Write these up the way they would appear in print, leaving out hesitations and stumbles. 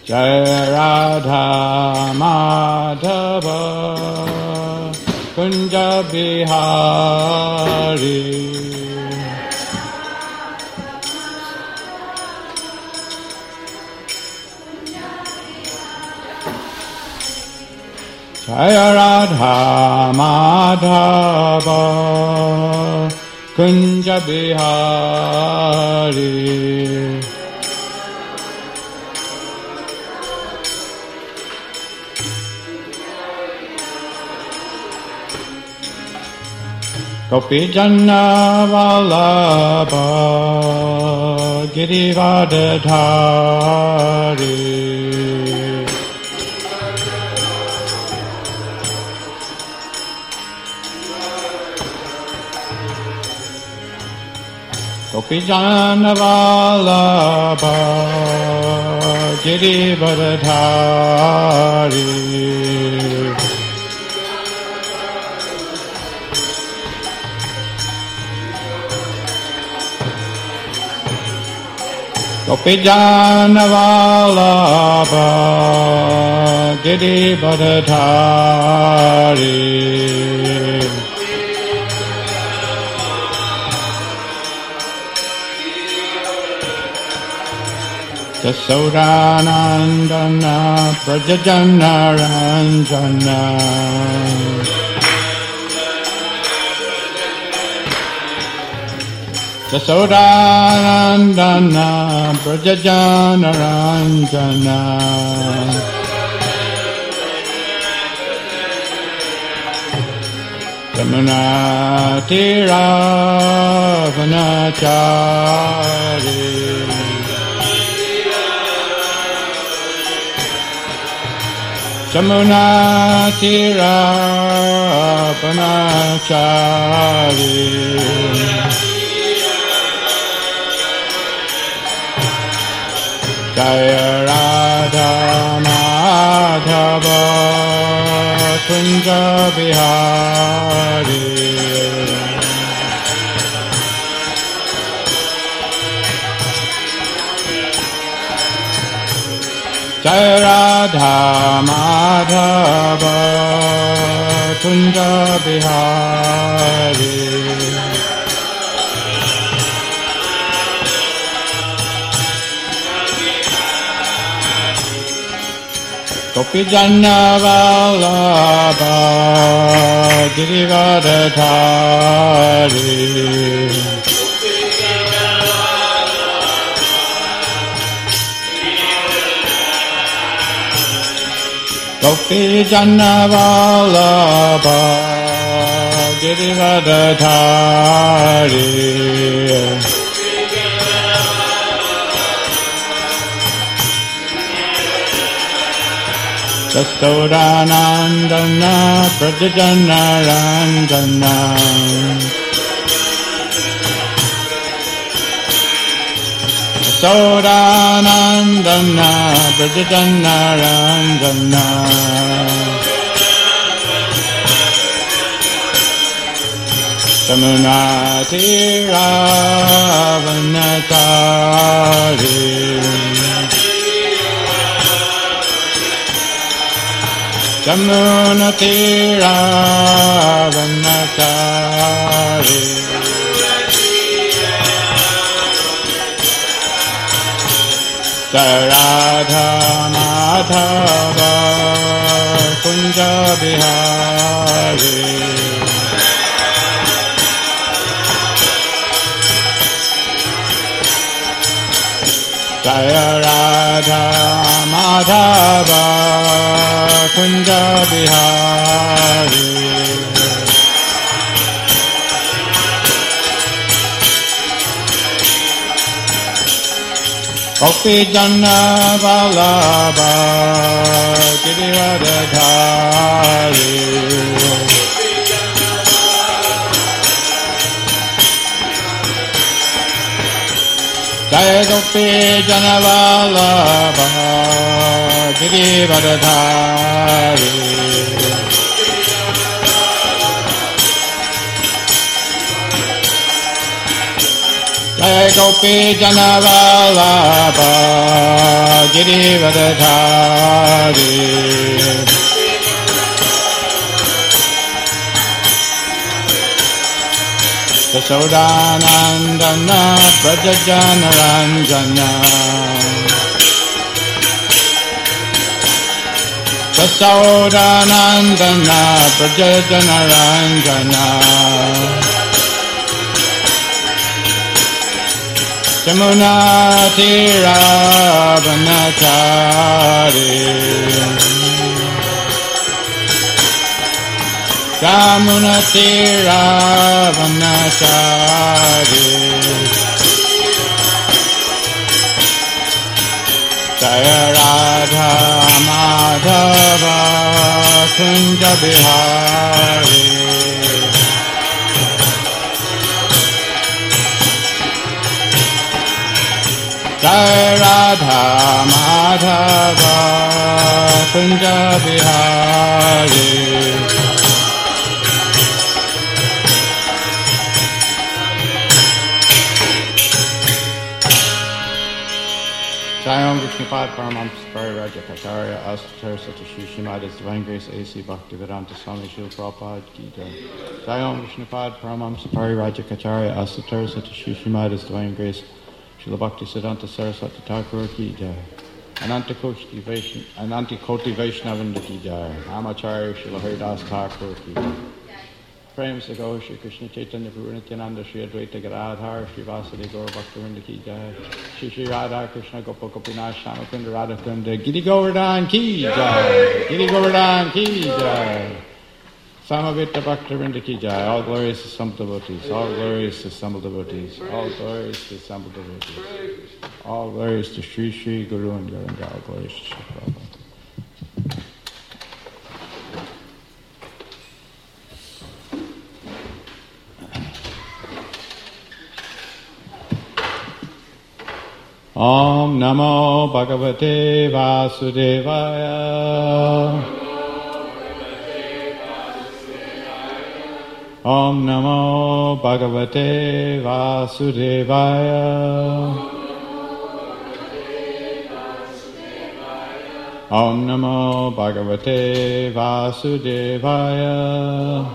Jaya Radha Madhava Kunja Bihari Jaya Radha Madhava Kunja Bihari Gopi Janna Vallabha Girivardhari Gopi Janna Vallabha Girivardhari Gopi Janna Vallabha Girivardhari Jasodanandana Prajajana Ranjana Jasodanandana Prajajana Ranjana Yamuna Tira Vanachari Yamuna Tira Vanachari Jaya Radha Madhava Kunja Bihari Jaya Radha Madhava Kunja Bihari Gopi Janna Vallabha Girivardhari Gopi Janna Vallabha Girivardhari Jasodanandana Prajajana Ranjana Jasodanandana Prajajana Ranjana Yamuna Tira Vanachari Yamuna Tira Vanachari Radha Madhava Kunja Bihari Jaya Radha Madhava Kunja Bihari Gopi Janna Vallabha Girivardhari Jaya Gopi Janna Vallabha Girivardhari Jaya Gopi Janna Vallabha Girivadadhari Yasodanandana Brajajanaranjana Yasodanandana Brajajanaranjana Jamuna Tira Vanachari Jamuna Tira Vanachari Jaya Radha Madhava Kunja Bihari Jai Radha Madhava Kunja Bihari Jayam Vishnupad Paramahamsa Pariraja Kacharya Asatar Satashi Srimad Divine Grace A.C. Bhaktivedanta Swami Srila Prabhupada Ki Jai. Jayam Vishnupad Paramahamsa Pariraja Kacharya Asatar Satashi Srimad Divine Grace Srila Bhaktisiddhanta Saraswati Thakur Ki Jai. Ananta Koti Vaishnavinda Ki Jai. Amacharya Srila Haridas Thakur Ki Jai. Prem se go Shri Krishna Chaitanya Prabhu Nityananda Shri Advaita Gadadhar Shri Vasudeva Gaura Bhaktivinoda Ki Jai. Shri Radha Krishna Gopa Gopinath Shamakunda Radhakunda Giri Govardhan Ki Jai. Giri Govardhan Ki Jai. Samavita Bhaktivinoda Ki Jai. All glories to some devotees. All glories to some devotees. All glories to some devotees. All glories to Shri Shri Guru and Garanga. All glories to Shri Prabhupada. Om Namo Bhagavate Vasudevaya. Om Namo Bhagavate Vasudevaya. Om Namo Bhagavate Vasudevaya.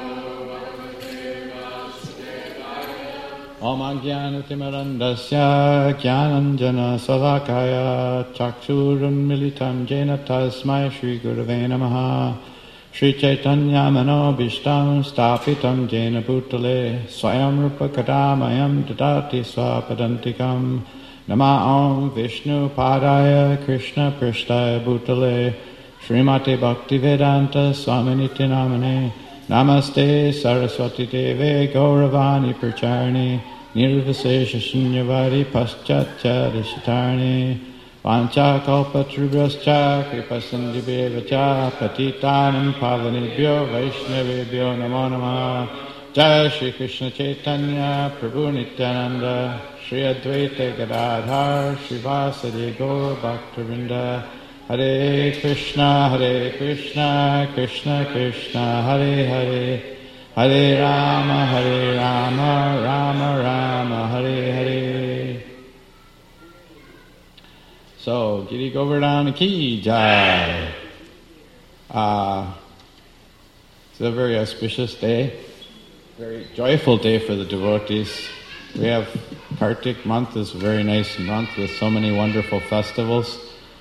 Om Ajnanatimirandasya Jnananjana Salakaya Chakshurun Militam Jena Tasmai Shri Gurave Namaha Shri Chaitanya Manobishtam Stapitam Jena Bhutale Swayam Rupa Kadamayam Dadati Swapadantikam Nama Om Vishnu Padaya Krishna Prishtaya Bhutale Srimati Bhaktivedanta Swaminiti Namane Namaste Saraswati Deve Gauravani Pracharni Nirvasesha Shinyavari Paschatya Vancha Kalpa Tribrascha Kripasindhibevacha Patitanam Pavanibhyo Vaishnavibhyo Namo Namaha Jai Shri Krishna Chaitanya Prabhu Nityananda Shri Advaita Gadadhar Shri Vasudeva Gaura Bhaktivinoda Hare Krishna Krishna Krishna Hare Hare Hare Rama Rama Rama Hare Hare. So, Giri Govardhan Ki Jai. It's a very auspicious day, very joyful day for the devotees. We have Kartik month is a very nice month with so many wonderful festivals.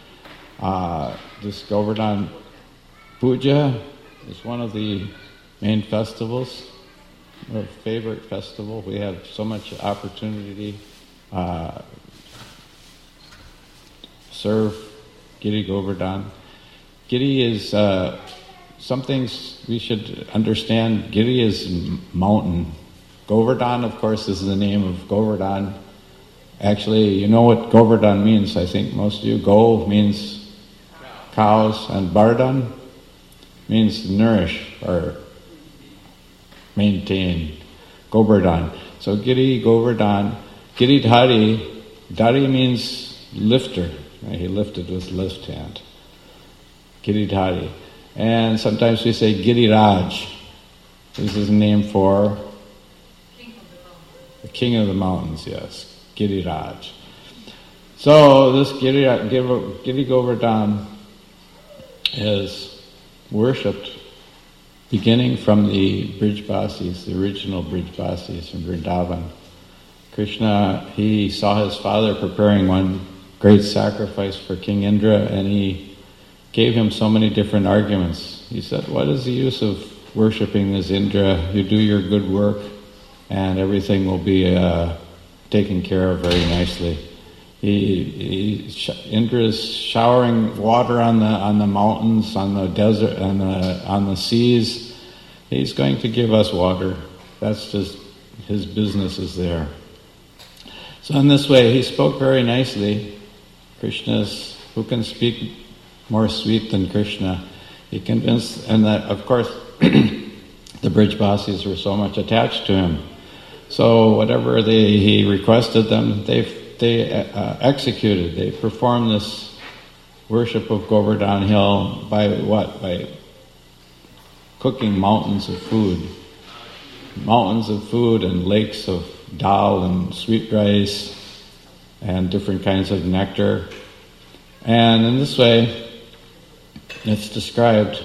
This Govardhan Puja is one of the main festivals, our favorite festival. We have so much opportunity serve Giri Govardhan. Giri is some things we should understand. Giri is mountain. Govardhan, of course, is the name of Govardhan. Actually, you know what Govardhan means, I think most of you. Go means cows, and Bardhan means nourish or maintain. Govardhan. So Giri Govardhan. Giridhari, Dhari means lifter. He lifted with left hand. Giridhari. And sometimes we say Giriraj. This is a name for the king of the mountains, yes. Giriraj. So this Giri Govardhan is worshipped beginning from the Brijbasis, the original Brijbasis in Vrindavan. Krishna, he saw his father preparing one great sacrifice for King Indra, and he gave him so many different arguments. He said, what is the use of worshipping this Indra? You do your good work and everything will be taken care of very nicely. Indra is showering water on the mountains, on the desert, on the seas. He's going to give us water. That's just his business is there. So in this way, he spoke very nicely. Krishna's, who can speak more sweet than Krishna? He convinced, and that of course the Brijbasis were so much attached to him. So whatever he requested them, they executed. They performed this worship of Govardhan Hill by what? By cooking mountains of food and lakes of dal and sweet rice and different kinds of nectar. And in this way, it's described,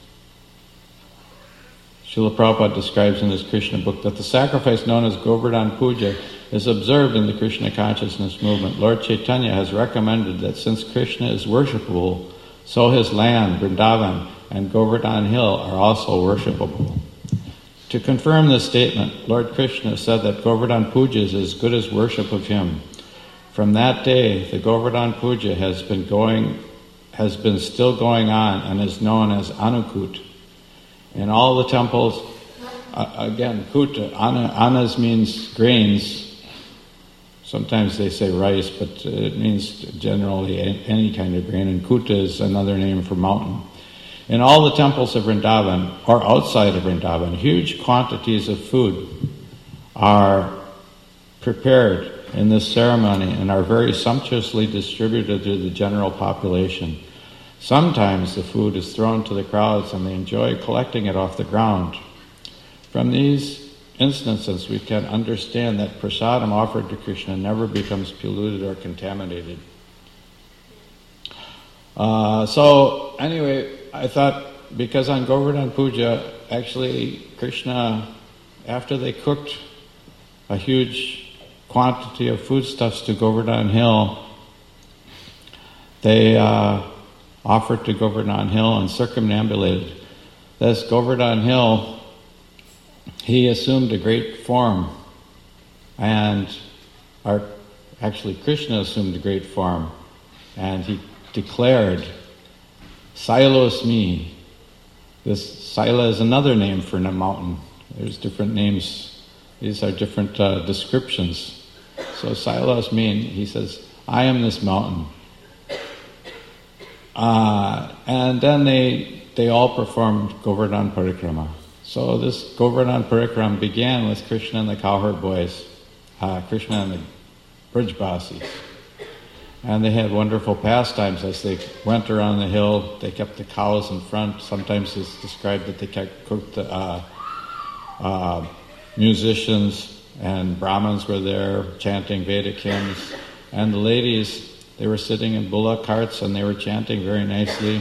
Srila Prabhupada describes in his Krishna book that the sacrifice known as Govardhan Puja is observed in the Krishna consciousness movement. Lord Chaitanya has recommended that since Krishna is worshipable, so his land, Vrindavan, and Govardhan Hill are also worshipable. To confirm this statement, Lord Krishna said that Govardhan Puja is as good as worship of him. From that day, the Govardhan Puja has been still going on and is known as Anukut. In all the temples, again, Kuta, Anas means grains. Sometimes they say rice, but it means generally any kind of grain, and Kuta is another name for mountain. In all the temples of Vrindavan, or outside of Vrindavan, huge quantities of food are prepared in this ceremony and are very sumptuously distributed to the general population. Sometimes the food is thrown to the crowds and they enjoy collecting it off the ground. From these instances, we can understand that prasadam offered to Krishna never becomes polluted or contaminated. So anyway, I thought, because on Govardhan Puja, actually Krishna, after they cooked a huge quantity of foodstuffs to Govardhan Hill, they offered to Govardhan Hill and circumambulated. This Govardhan Hill, he assumed a great form, and actually Krishna assumed a great form, and he declared, Sailosmi. This Saila is another name for a mountain. There's different names. These are different descriptions. So Sailosmi, he says, I am this mountain. And then they all performed Govardhan Parikrama. So this Govardhan Parikrama began with Krishna and the cowherd boys, Krishna and the Brijbasis. And they had wonderful pastimes as they went around the hill. They kept the cows in front. Sometimes it's described that they cooked the musicians and Brahmins were there chanting Vedic hymns. And the ladies, they were sitting in bullock carts and they were chanting very nicely.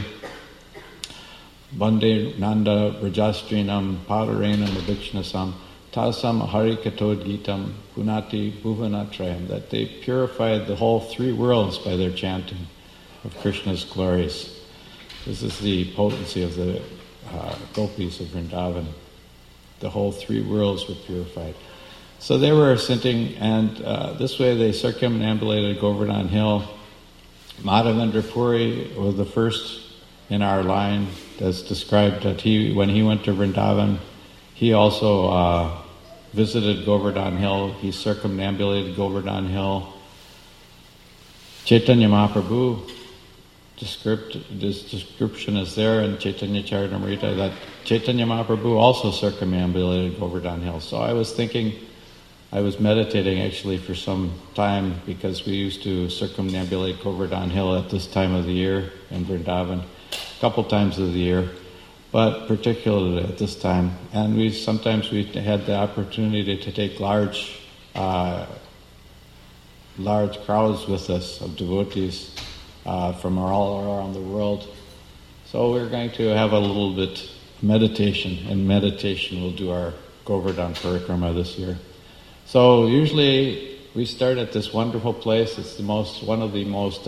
Bande Nanda Rajastrinam Pararenam Abhikshnasam Tasam Harikatod Gitam Punati Bhuvanatrayam, that they purified the whole three worlds by their chanting of Krishna's glories. This is the potency of the gopis of Vrindavan. The whole three worlds were purified. So they were sitting, and this way they circumambulated Govardhan Hill. Madhavendra Puri was the first in our line that's described that when he went to Vrindavan, he also visited Govardhan Hill. He circumambulated Govardhan Hill. Chaitanya Mahaprabhu, this description is there in Chaitanya Charitamrita, that Chaitanya Mahaprabhu also circumambulated Govardhan Hill. So I was meditating actually for some time, because we used to circumambulate Govardhan Hill at this time of the year in Vrindavan, a couple times of the year, but particularly at this time. And we sometimes had the opportunity to take large large crowds with us of devotees from all around the world. So we're going to have a little bit meditation, and meditation we'll do our Govardhan Parikrama this year. So usually we start at this wonderful place. It's one of the most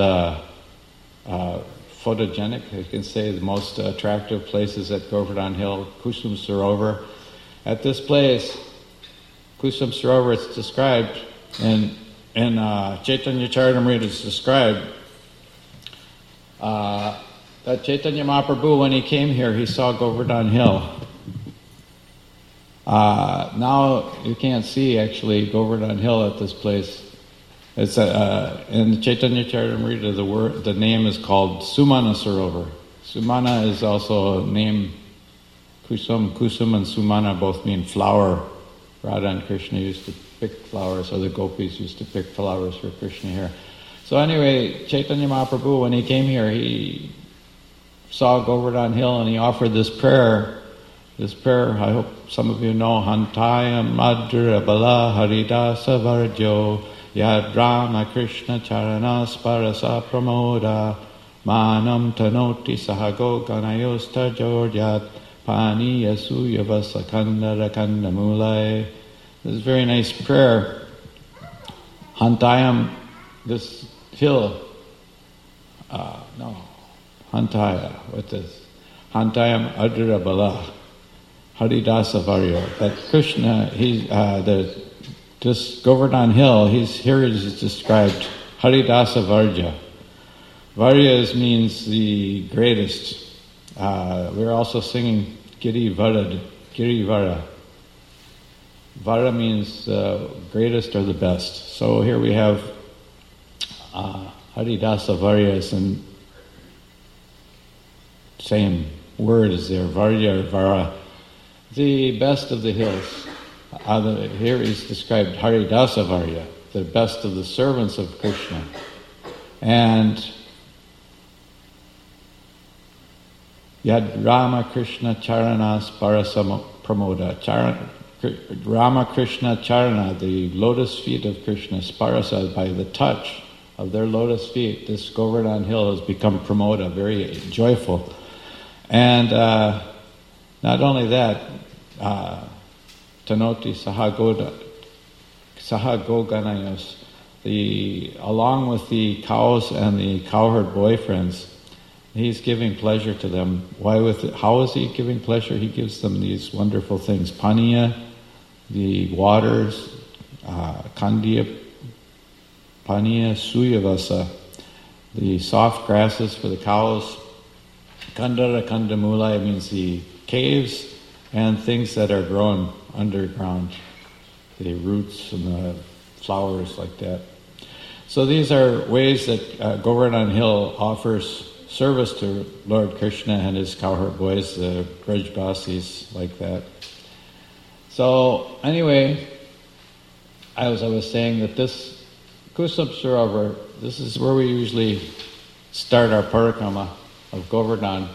photogenic, you can say, the most attractive places at Govardhan Hill, Kusum Sarovar. At this place, Kusum Sarovar, it's described, in Chaitanya Charitamrita it's described that Chaitanya Mahaprabhu, when he came here, he saw Govardhan Hill. Now you can't see actually Govardhan Hill at this place. It's in Chaitanya Charitamrita, the name is called Sumana Sarovar. Sumana is also a name. Kusum and Sumana both mean flower. Radha and Krishna used to pick flowers, or the gopis used to pick flowers for Krishna here. So anyway, Chaitanya Mahaprabhu, when he came here, he saw Govardhan Hill and he offered this prayer. This prayer, I hope some of you know, Hantaya Madhura Bala Haridasa Varjo Yad Rama Krishna Charanas Parasa Pramoda Manam Tanoti Sahago Ganayosta Jorjat Pani Yasuya Vasakanda Rakanda Mulai. This is a very nice prayer. Hantayam, this hill, Hantaya, what is Hantayam Adhira Bala Haridasa Varyo. That Krishna, this Govardhan Hill, here is described Haridasa Varja. Varya means the greatest. We're also singing Giri Vara. Vara means greatest or the best. So here we have Haridasa Varya, and same word is there, Varya or Vara. The best of the hills. Here is described Haridasa Varya, the best of the servants of Krishna. And Yad Rama Krishna Charanas Parasama Pramoda. Rama Krishna Charana, the lotus feet of Krishna, Sparasa, by the touch of their lotus feet, this Govardhan Hill has become Pramoda, very joyful. And not only that, Tanoti Sahagoganayos, along with the cows and the cowherd boyfriends, he's giving pleasure to them. How is he giving pleasure? He gives them these wonderful things. Paniya, the waters, Kandiya, Paniya, Suyavasa, the soft grasses for the cows. Kandara Kandamula means the caves and things that are grown underground, the roots and the flowers like that. So these are ways that Govardhan Hill offers service to Lord Krishna and his cowherd boys, the Brajbasis, like that. So anyway, as I was saying, that this Kusum Sarovar, this is where we usually start our parikrama of Govardhan.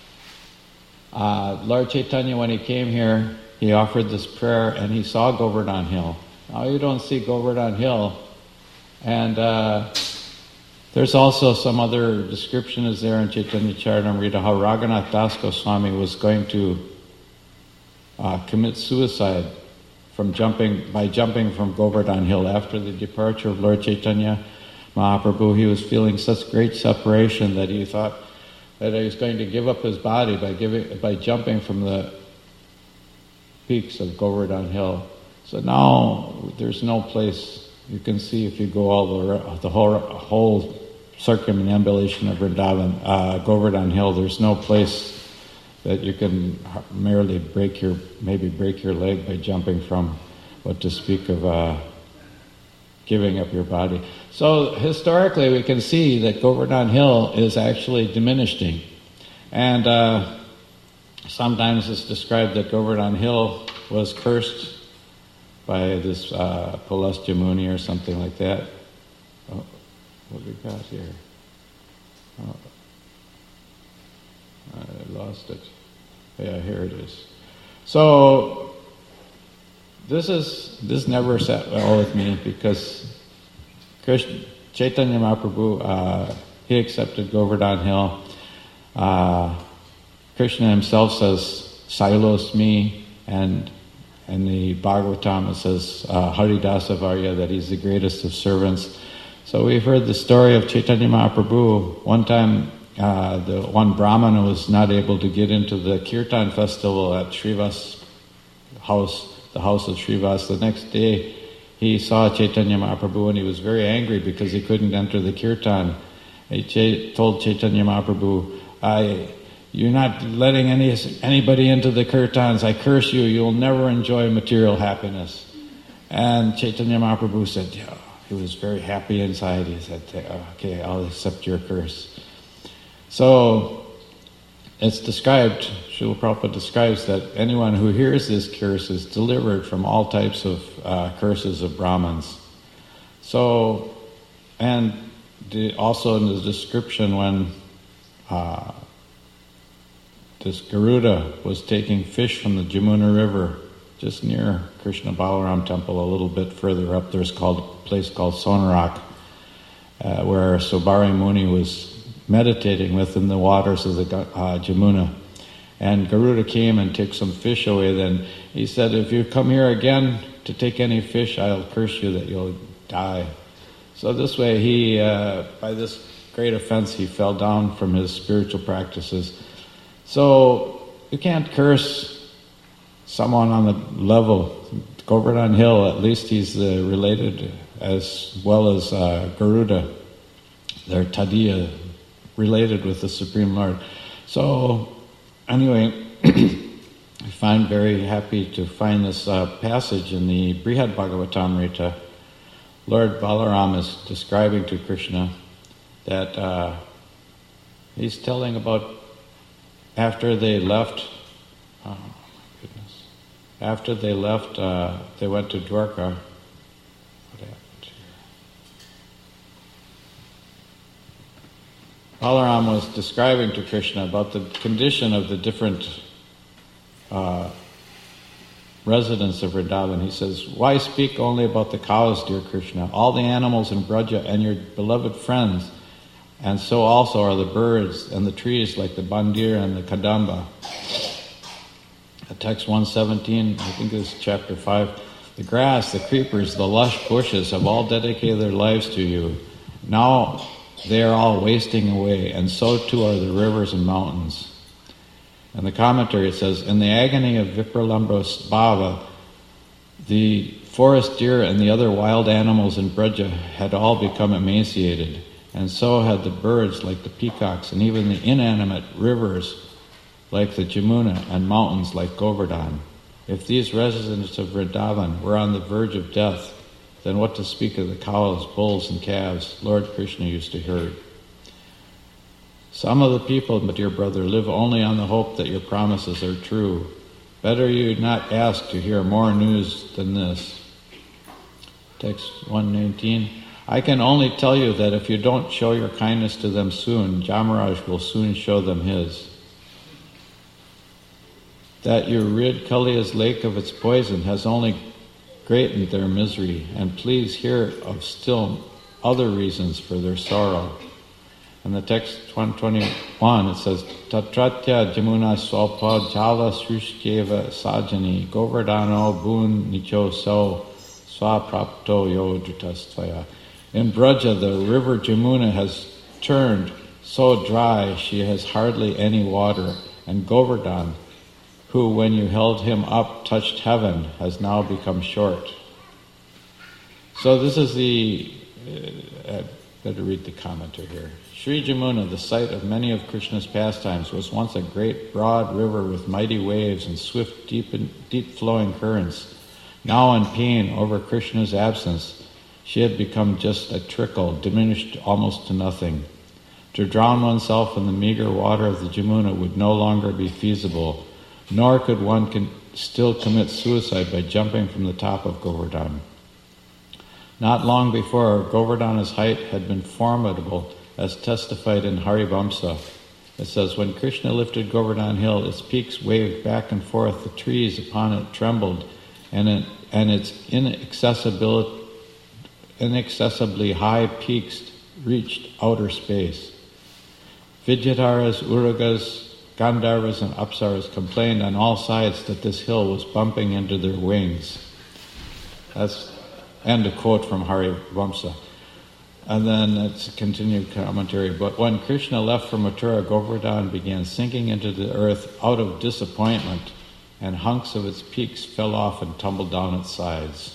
Lord Chaitanya, when he came here, he offered this prayer and he saw Govardhan Hill. Now you don't see Govardhan Hill. And there's also some other description is there in Chaitanya Charitamrita how Raghunath Das Goswami was going to commit suicide by jumping from Govardhan Hill. After the departure of Lord Chaitanya Mahaprabhu, he was feeling such great separation that he thought that he was going to give up his body by jumping from the peaks of Govardhan Hill. So now there's no place you can see if you go all the whole circumambulation of Vrindavan, Govardhan Hill. There's no place that you can merely break your leg by jumping from, what to speak of giving up your body. So historically we can see that Govardhan Hill is actually diminishing. And sometimes it's described that Govardhan Hill was cursed by this Pulastya Muni or something like that. Oh, what do we got here? Oh, I lost it. Yeah, here it is. So this never sat well with me because Chaitanya Mahaprabhu, he accepted Govardhan Hill. Krishna himself says, Sailosmi, and in the Bhagavatam it says, Haridasa Varya, that he's the greatest of servants. So we've heard the story of Chaitanya Mahaprabhu. One time, the one Brahmana was not able to get into the Kirtan festival at Srivas' house, the house of Srivas. The next day, he saw Chaitanya Mahaprabhu and he was very angry because he couldn't enter the Kirtan. He told Chaitanya Mahaprabhu, you're not letting anybody into the Kirtans. I curse you. You'll never enjoy material happiness. And Chaitanya Mahaprabhu said, yeah. He was very happy inside. He said, okay, I'll accept your curse. So it's described, Srila Prabhupada describes that anyone who hears this curse is delivered from all types of curses of Brahmins. So, and also in the description when this Garuda was taking fish from the Jamuna River, just near Krishna Balaram temple, a little bit further up, there's a place called Sonarak, where Sobari Muni was meditating within the waters of the Jamuna. And Garuda came and took some fish away. Then he said, if you come here again to take any fish, I'll curse you that you'll die. So this way he, by this great offense, he fell down from his spiritual practices. So you can't curse someone on the level. Govardhan Hill, at least he's related as well as Garuda. They're Tadiya, related with the Supreme Lord. So anyway, I find very happy to find this passage in the Brihad Bhagavatamrita. Lord Balaram is describing to Krishna that he's telling about after they left. After they left, they went to Dwarka. What happened here? Balaram was describing to Krishna about the condition of the different residents of Vrindavan. He says, why speak only about the cows, dear Krishna? All the animals in Braja and your beloved friends, and so also are the birds and the trees like the bandir and the kadamba. Text 117, I think this is chapter 5. The grass, the creepers, the lush bushes have all dedicated their lives to you. Now they are all wasting away, and so too are the rivers and mountains. And the commentary, it says, in the agony of Vipralambosbhava, the forest deer and the other wild animals in Braja had all become emaciated, and so had the birds like the peacocks, and even the inanimate rivers like the Jamuna, and mountains like Govardhan. If these residents of Vrindavan were on the verge of death, then what to speak of the cows, bulls, and calves Lord Krishna used to herd. Some of the people, my dear brother, live only on the hope that your promises are true. Better you not ask to hear more news than this. Text 119. I can only tell you that if you don't show your kindness to them soon, Jamaraj will soon show them his. That you rid Kaliya's lake of its poison has only greatened their misery, and please hear of still other reasons for their sorrow. In the text 121, it says, Tatratya Jamuna Swalpa Jala Srushkeva Sajani Govardhano Boon Nicho So Swaprapto Yojutastvaya. In Braja, the river Jamuna has turned so dry she has hardly any water, and Govardhan, who, when you held him up, touched heaven, has now become short. So this is better read the commentary here. Sri Jamuna, the site of many of Krishna's pastimes, was once a great broad river with mighty waves and swift, deep flowing currents. Now in pain over Krishna's absence, she had become just a trickle, diminished almost to nothing. To drown oneself in the meager water of the Jamuna would no longer be feasible, nor could one still commit suicide by jumping from the top of Govardhan. Not long before, Govardhana's height had been formidable, as testified in Harivamsa. It says, when Krishna lifted Govardhan Hill, its peaks waved back and forth, the trees upon it trembled, and its inaccessibly high peaks reached outer space. Vidyadharas, Uragas, Gandharvas and Apsaras complained on all sides that this hill was bumping into their wings. That's end a quote from Hari Vamsa. And then it's a continued commentary. But when Krishna left for Mathura, Govardhan began sinking into the earth out of disappointment, and hunks of its peaks fell off and tumbled down its sides.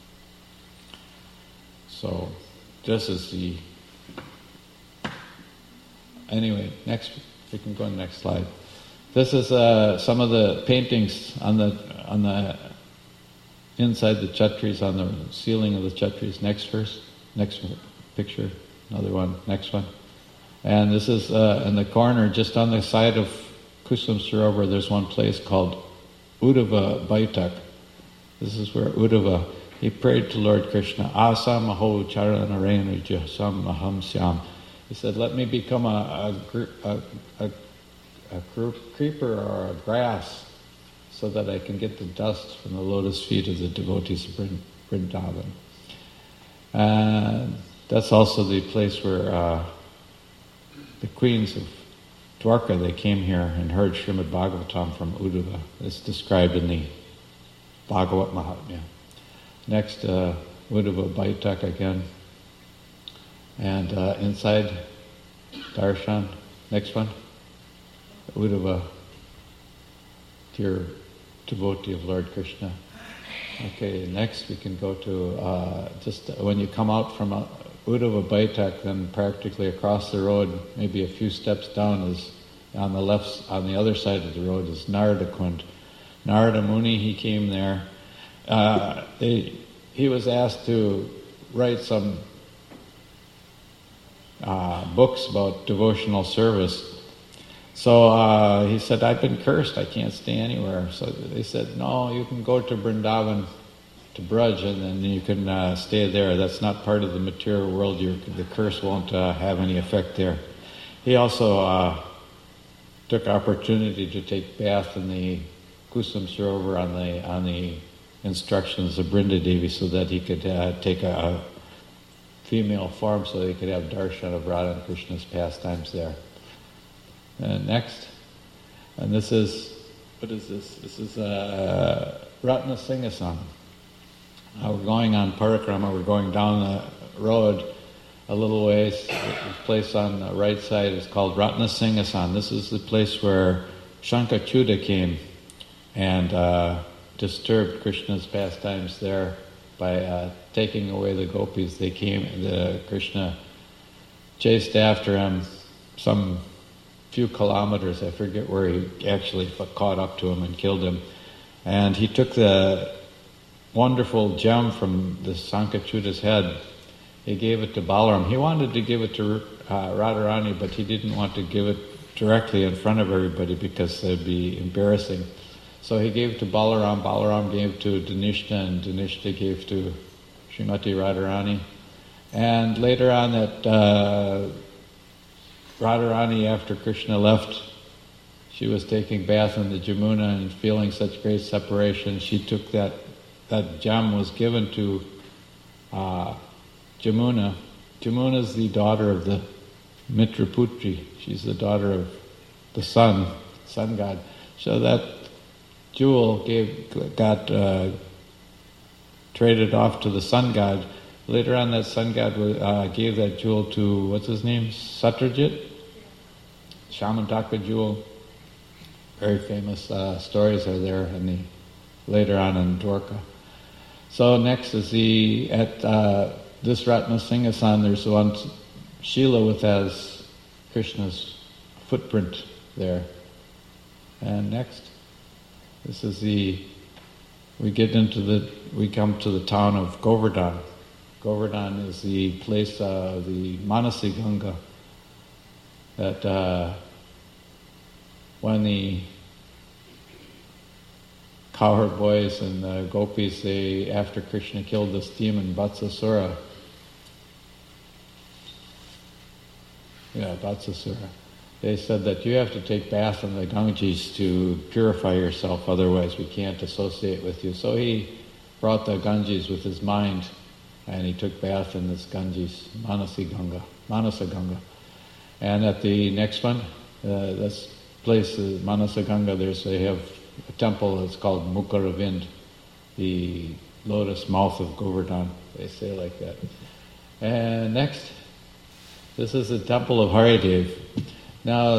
So this is the... Anyway, next, we can go on the next slide. This is some of the paintings on the inside the chhatris, on the ceiling of the chhatris. Next verse, next picture, another one, next one. And this is in the corner, just on the side of Kusum Sarovar, there's one place called Uddhava Baitak. This is where Uddhava, he prayed to Lord Krishna, Asam Aho Charanarayana Jasam Maham Syam. He said, let me become a creeper or a grass so that I can get the dust from the lotus feet of the devotees of Vrindavan. And that's also the place where the queens of Dwarka, they came here and heard Srimad Bhagavatam from Uddhava. It's described in the Bhagavat Mahatmya. Next, Uddhava Baitak again. And inside Darshan, next one, Uddhava, dear devotee of Lord Krishna. Okay, next we can go to, just when you come out from Uddhava Baitak, then practically across the road, maybe a few steps down, is on the left, on the other side of the road is Narada Kund. Narada Muni, he came there. He was asked to write some books about devotional service. So he said, I've been cursed, I can't stay anywhere. So they said, no, you can go to Vrindavan, to Braj, and then you can stay there. That's not part of the material world. The curse won't have any effect there. He also took opportunity to take bath in the Kusum Sarovar on the instructions of Brinda Devi, so that he could take a female form, so he could have darshan of Radha and Krishna's pastimes there. And next, and this is, what is this? This is Ratna Singhasan. We're going on Parikrama, we're going down the road a little ways. This place on the right side is called Ratna Singhasan. This is the place where Shankachuda came and disturbed Krishna's pastimes there by taking away the gopis. They came, Krishna chased after him some few kilometers, I forget where he actually caught up to him and killed him. And he took the wonderful gem from the Sankachuda's head. He gave it to Balaram. He wanted to give it to Radharani, but he didn't want to give it directly in front of everybody because it would be embarrassing. So he gave it to Balaram. Balaram gave to Dhanishta, and Dhanishta gave to Srimati Radharani. And later on, that Radharani, after Krishna left, she was taking bath in the Jamuna and feeling such great separation. She took that gem was given to Jamuna. Jamuna is the daughter of the Mitraputri. She's the daughter of the sun god. So that jewel got traded off to the sun god. Later on, that sun god gave that jewel to, what's his name? Satyajit? Shamantaka jewel. Very famous stories are there later on in Dwarka. So next is at this Ratna Singhasan, there's one Shila which has Krishna's footprint there. And next, this is we come to the town of Govardhan. Govardhan is the place, the Manasi Ganga, that when the cowherd boys and the gopis, after Krishna killed this demon, Vatsasura, they said that you have to take bath in the Ganges to purify yourself, otherwise we can't associate with you. So he brought the Ganges with his mind, and he took bath in this Ganges, Manasa Ganga. And at the next one, this place, Manasa Ganga, they have a temple that's called Mukharavind, the lotus mouth of Govardhan. They say like that. And next, this is the temple of Haridev. Now,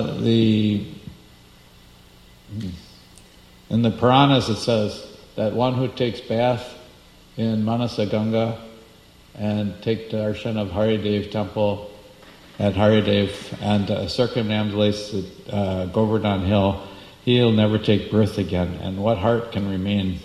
in the Puranas it says that one who takes bath in Manasa Ganga and take darshan of Haridev temple at Haridev and circumambulates the Govardhan hill, he'll never take birth again. And what heart can remain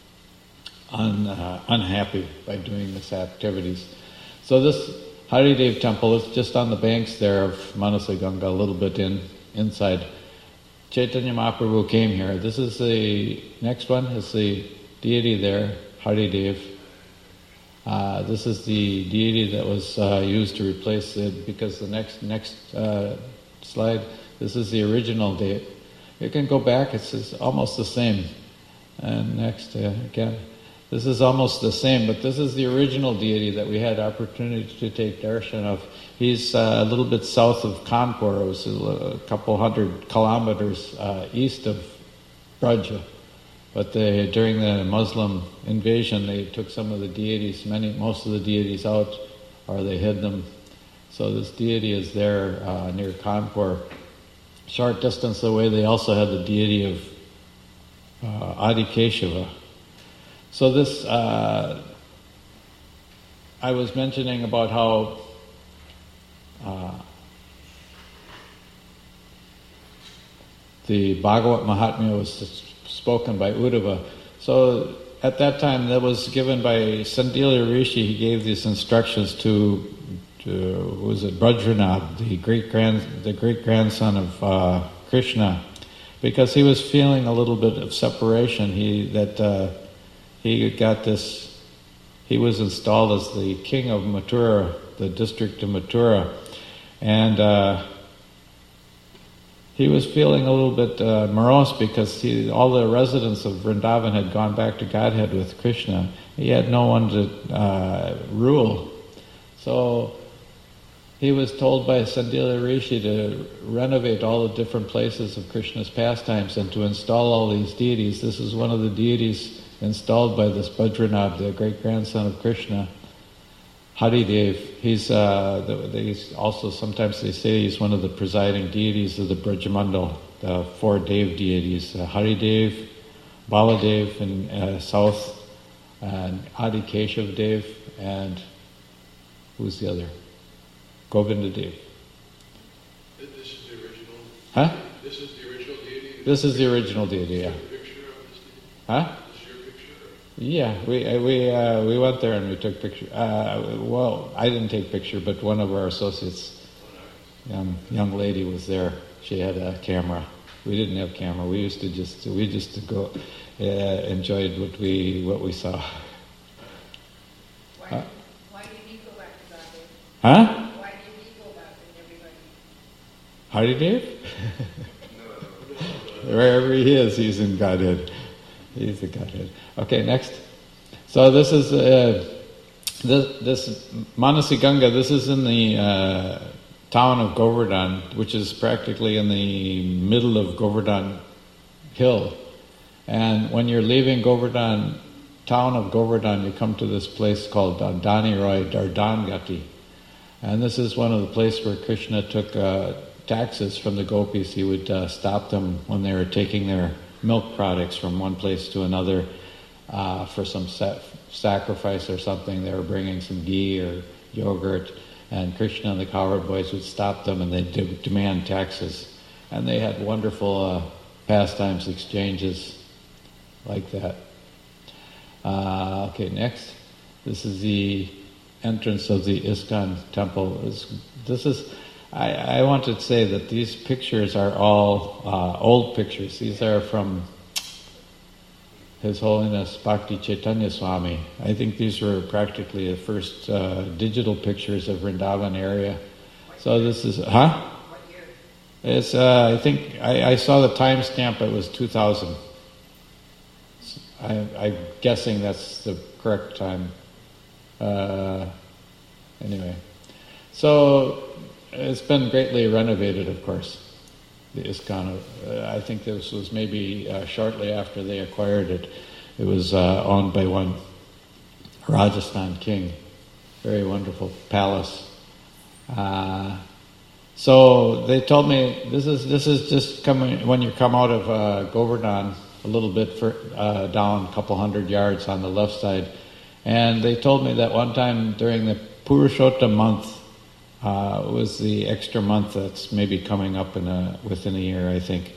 unhappy by doing these activities? So this Haridev temple is just on the banks there of Manasa Ganga, a little bit inside. Chaitanya Mahaprabhu came here. This is the next one, is the deity there, Haridev. This is the deity that was used to replace it, because the next slide, this is the original deity. You can go back, it's almost the same. And next, again, this is almost the same, but this is the original deity that we had opportunity to take darshan of. He's a little bit south of Kanpur. It was a couple 100 kilometers east of Braja. But during the Muslim invasion, they took some of the deities, most of the deities out, or they hid them. So this deity is there near Kanpur. Short distance away, they also had the deity of Adi Keshava. So this, I was mentioning about how the Bhagavad Mahatmya was spoken by Uddhava. So at that time, that was given by Sandilya Rishi. He gave these instructions to who was it, Bajranath, the great grandson of Krishna, because he was feeling a little bit of separation. He was installed as the king of Mathura, the district of Mathura, and he was feeling a little bit morose because all the residents of Vrindavan had gone back to Godhead with Krishna. He had no one to rule. So he was told by Sandilya Rishi to renovate all the different places of Krishna's pastimes and to install all these deities. This is one of the deities installed by this Bajranath, the great-grandson of Krishna, Haridev. He's also, sometimes they say he's one of the presiding deities of the Brajamandal, the 4 Dev deities, Haridev, Baladev in south, and Adi Keshav Dev, and who's the other? Govinda Dev. This is the original? Huh? This is the original deity? This is the original deity, yeah. Is there a picture of this deity? Huh? Is this your picture? Yeah, we went there and we took picture. Well, I didn't take picture, but one of our associates, young lady, was there. She had a camera. We didn't have camera. We just go enjoyed what we saw. Why did he go back to Godhead? Huh? Why did he go back and everybody? Haridev? Wherever he is, he's in Godhead. He's the Godhead. Okay, next. So this is this Manasi Ganga. This is in the town of Govardhan, which is practically in the middle of Govardhan Hill. And when you're leaving Govardhan, town of Govardhan, you come to this place called Dani Roy, Dardangati. And this is one of the places where Krishna took taxes from the gopis. He would stop them when they were taking their milk products from one place to another for some sacrifice or something. They were bringing some ghee or yogurt, and Krishna and the cowherd boys would stop them and they'd demand taxes. And they had wonderful pastimes, exchanges like that. Okay, next. This is the entrance of the ISKCON temple. I want to say that these pictures are all old pictures. These are from His Holiness Bhakti Chaitanya Swami. I think these were practically the first digital pictures of Vrindavan area. So this is, What year? It's, I think, I saw the timestamp, it was 2000. I'm guessing that's the correct time. Anyway, so it's been greatly renovated, of course, the ISKCON. I think this was maybe shortly after they acquired it. It was owned by one Rajasthan king. Very wonderful palace. So they told me this is just coming when you come out of Govardhan a little bit down, a couple hundred yards on the left side, and they told me that one time during the Purushottam month, it was the extra month that's maybe coming up within a year, I think.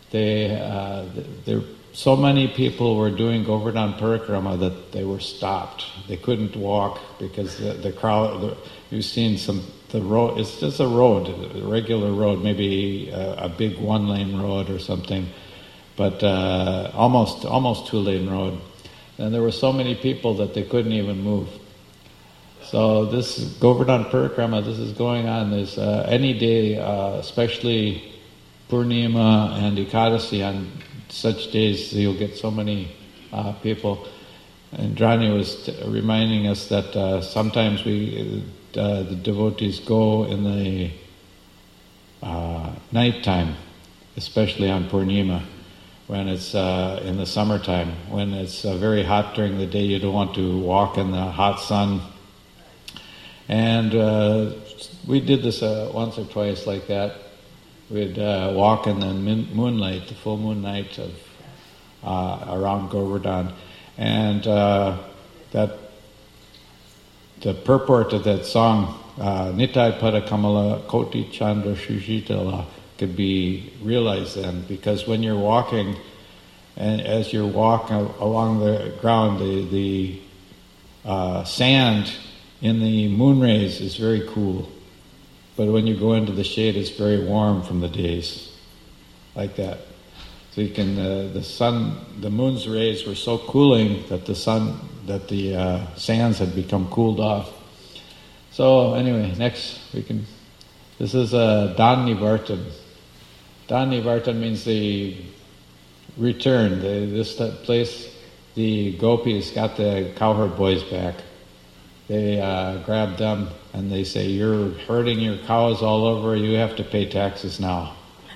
So many people were doing Govardhan Parikrama that they were stopped. They couldn't walk because the crowd. You've seen the road. It's just a road, a regular road, maybe a big one-lane road or something, but almost 2-lane road. And there were so many people that they couldn't even move. So this Govardhan Parikrama, this is going on. There's any day, especially Purnima and Ekadasi, on such days you'll get so many people. And Johnny was reminding us that sometimes the devotees go in the nighttime, especially on Purnima, when it's in the summertime. When it's very hot during the day, you don't want to walk in the hot sun. And we did this once or twice like that. We'd walk in the moonlight, the full moon night of around Govardhan, and that the purport of that song, Nitai Pada Kamala Koti Chandra Shushitala, could be realized then, because when you're walking, and as you're walking along the ground, the sand in the moon rays is very cool. But when you go into the shade, it's very warm from the days, like that. So you can, the moon's rays were so cooling that the sands had become cooled off. So anyway, next this is Dan Nivartan. Dan Nivartan means the return. This place, the gopis got the cowherd boys back. They grab them and they say, "You're herding your cows all over, you have to pay taxes now."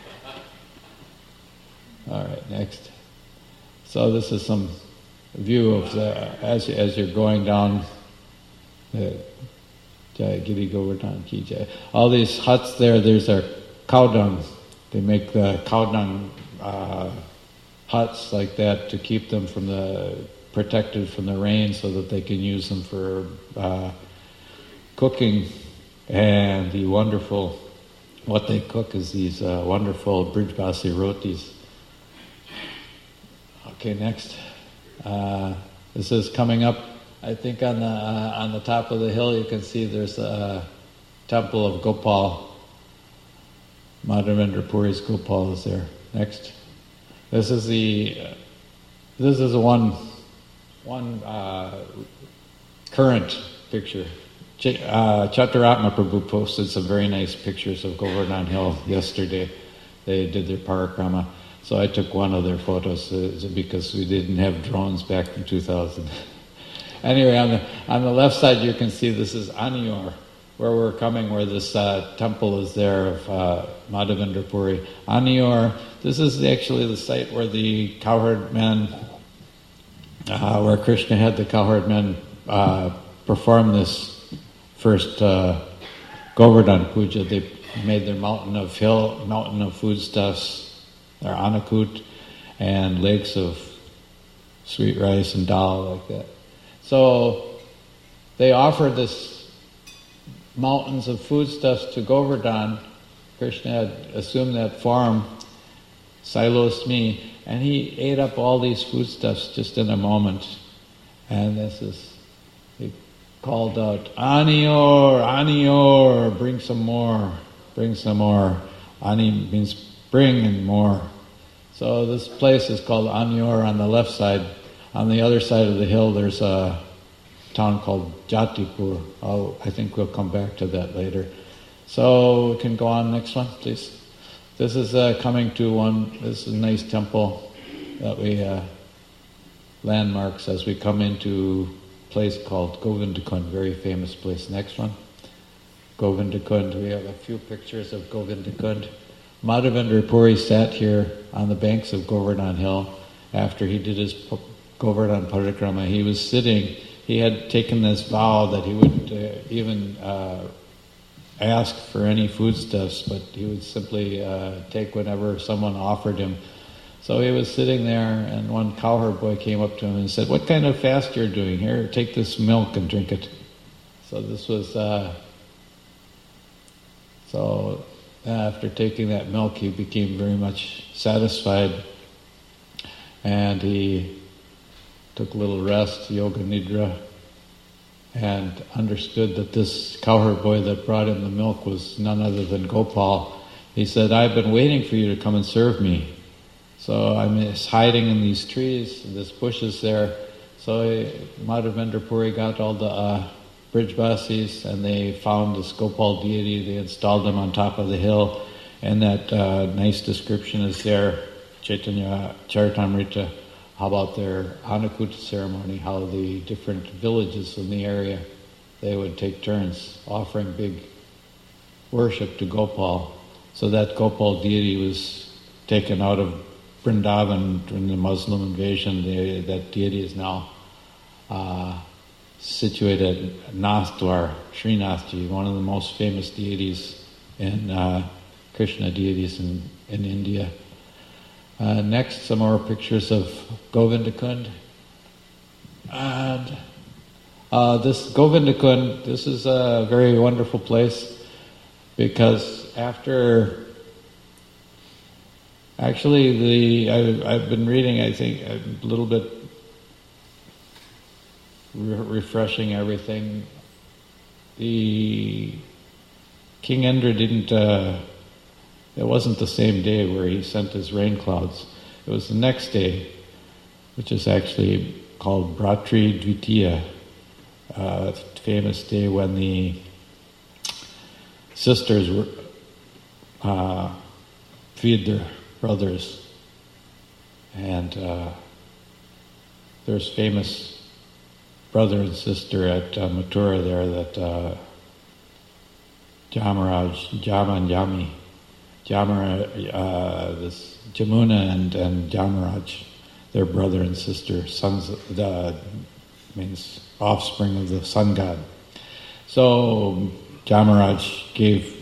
All right, next. So this is some view of as you're going down the Giri Govardhan Ki Jai. All these huts there's our cow dung. They make the cow dung huts like that to keep them protected from the rain, so that they can use them for cooking. And what they cook is these wonderful Brijbasi rotis. Okay, next. This is coming up, I think on the top of the hill you can see there's a temple of Gopal. Madhavendra Puri's Gopal is there. Next. This is one current picture. Chaturatma Prabhu posted some very nice pictures of Govardhan Hill yesterday. They did their parikrama. So I took one of their photos because we didn't have drones back in 2000. Anyway, on the left side you can see this is Anior, where we're coming, where this temple is there of Madhavendra Puri. Anior, this is actually the site where the cowherd men, where Krishna had the cowherd men perform this first Govardhan Puja. They made their mountain of foodstuffs, their anakut, and lakes of sweet rice and dal, like that. So they offered this mountains of foodstuffs to Govardhan. Krishna had assumed that form, Sailosmi, and he ate up all these foodstuffs just in a moment. And he called out, "Anior, Anior, bring some more, bring some more." Ani means bring and more. So this place is called Anior on the left side. On the other side of the hill there's a town called Jatipur. I think we'll come back to that later. So we can go on, next one, please. This is coming to this is a nice temple that we landmarks as we come into place called Govindakund, very famous place. Next one. Govindakund. We have a few pictures of Govindakund. Madhavendra Puri sat here on the banks of Govardhan Hill after he did his Govardhan Parikrama. He was sitting, he had taken this vow that he would even ask for any foodstuffs, but he would simply take whenever someone offered him. So he was sitting there, and one cowherd boy came up to him and said, "What kind of fast you're doing? Here, take this milk and drink it." So this was, after taking that milk, he became very much satisfied, and he took a little rest, yoga nidra, and understood that this cowherd boy that brought him the milk was none other than Gopal. He said, "I've been waiting for you to come and serve me. So I'm hiding in these trees, this bushes there." So Madhavendra Puri got all the Brijvasis, and they found this Gopal deity. They installed him on top of the hill, and that nice description is there, Chaitanya Charitamrita, about their Annakuta ceremony, how the different villages in the area, they would take turns offering big worship to Gopal. So that Gopal deity was taken out of Vrindavan during the Muslim invasion. That deity is now situated at Nathdwar, Srinathji, one of the most famous deities in Krishna deities in India. Next, some more pictures of Govindakund. And this Govindakund, this is a very wonderful place because after... Actually, I've been reading, I think, a little bit refreshing everything. The King Indra didn't... it wasn't the same day where he sent his rain clouds. It was the next day, which is actually called Bratri Dvitiya, famous day when the sisters feed their brothers. And there's famous brother and sister at Mathura there that Jama and Yami, this Jamuna and Jamaraj, their brother and sister, sons, means offspring of the sun god. So Jamaraj gave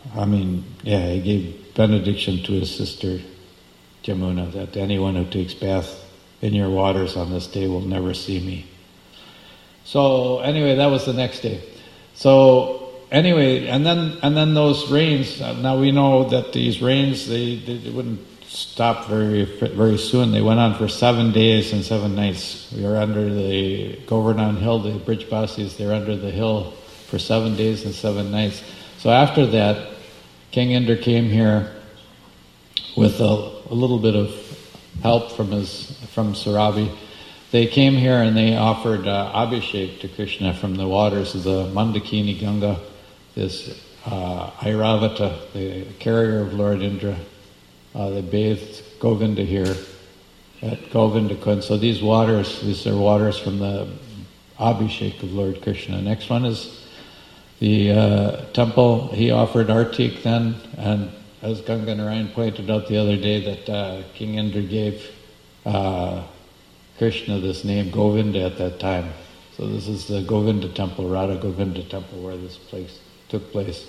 benediction to his sister Jamuna that anyone who takes bath in your waters on this day will never see me. So anyway, that was the next day. So anyway, and then those rains. Now we know that these rains they wouldn't stop very soon. They went on for 7 days and 7 nights. We were under the Govardhan Hill. The Brijvasis, they're under the hill for 7 days and 7 nights. So after that, King Indra came here with a little bit of help from Surabi. They came here and they offered Abhishek to Krishna from the waters of the Mandakini Ganga. This Airavata, the carrier of Lord Indra, they bathed Govinda here at Govindakund. So these are waters from the Abhishek of Lord Krishna. Next one is the temple. He offered Artik then, and as Ganga Narayan pointed out the other day, that King Indra gave Krishna this name Govinda at that time. So this is the Govinda temple, Radha Govinda temple, where this place took place.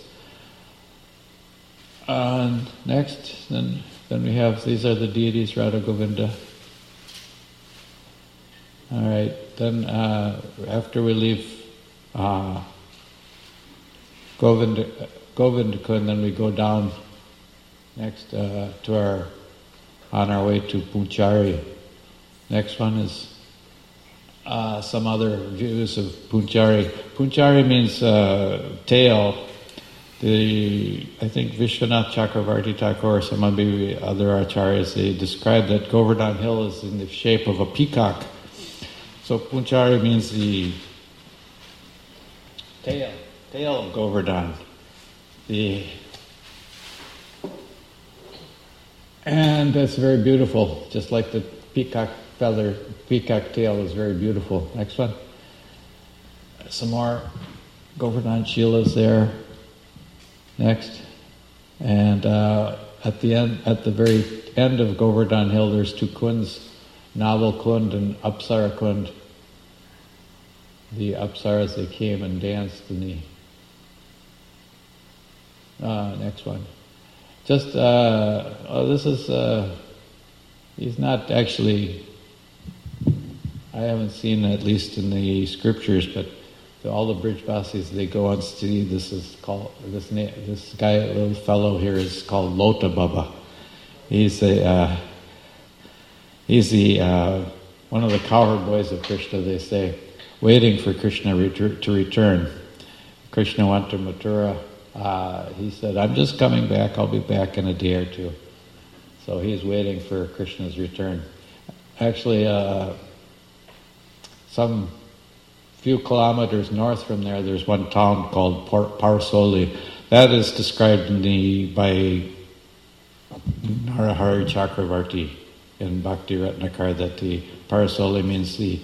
Next, then we have, these are the deities, Radha Govinda. All right, then after we leave Govindakund, then we go down next on our way to Punchari. Next one is some other views of Punchari. Punchari means tail. I think Vishwanath Chakravarti Thakur, some of the other acharyas, they describe that Govardhan Hill is in the shape of a peacock. So Punchari means the tail of Govardhan. And that's very beautiful, just like the peacock tail is very beautiful. Next one. some more Govardhan Shilas there. Next. And at the very end of Govardhan Hill, there's two kunds, Naval Kund and Apsara Kund. The Apsaras, they came and danced in the next one. Just, this is, he's not actually, I haven't seen, at least in the scriptures, but all the Brijbasis, they go and see, this guy, little fellow here is called Lota Baba. He's one of the cowherd boys of Krishna, they say, waiting for Krishna to return. Krishna went to Mathura. He said, I'm just coming back, I'll be back in a day or two. So he's waiting for Krishna's return. Actually, some few kilometers north from there, there's one town called Parsoli. That is described by Narahari Chakravarti in Bhakti Ratnakar, that the Parsoli means the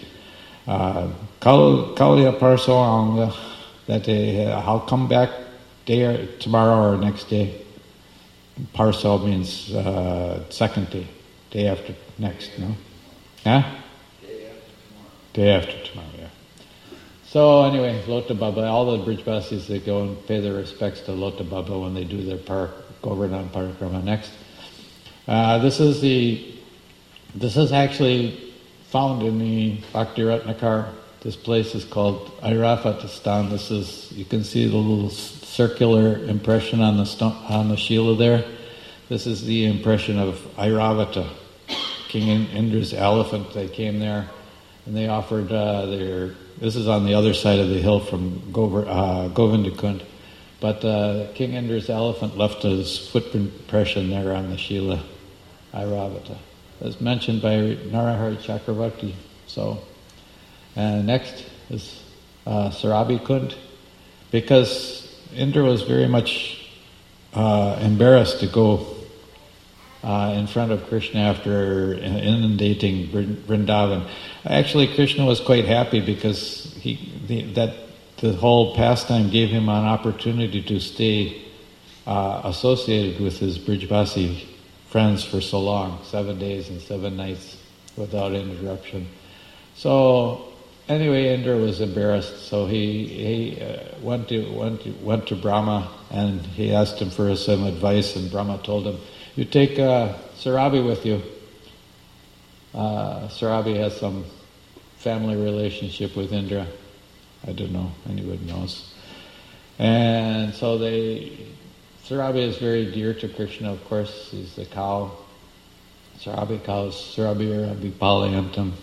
Kalya Parsoanga, that I'll come back tomorrow or next day. Parso means second day after next, no? Huh? Day after tomorrow, yeah. So anyway, Lota Baba, all the Brijbasis, they go and pay their respects to Lota Baba when they do their Govardhan Parikrama. Next. This is actually found in the Bhakti Ratnakar. This place is called Airavatestan. You can see the little circular impression on the Shila there. This is the impression of Airavata, King Indra's elephant. They came there and they offered this is on the other side of the hill from Govindakund. But King Indra's elephant left his footprint impression there on the Shila, Airavata. It's mentioned by Narahari Chakravarti. So, next is Sarabi Kund, because Indra was very much embarrassed to go in front of Krishna after inundating Vrindavan. Actually, Krishna was quite happy because the whole pastime gave him an opportunity to stay associated with his Brijbasi friends for so long, 7 days and 7 nights without interruption. So anyway, Indra was embarrassed, so he went to Brahma and he asked him for some advice, and Brahma told him, you take Sarabi with you. Sarabi has some family relationship with Indra. I don't know, anybody knows. And so Sarabi is very dear to Krishna, of course. He's the cow. Sarabi cows, Sarabhi Palayantam.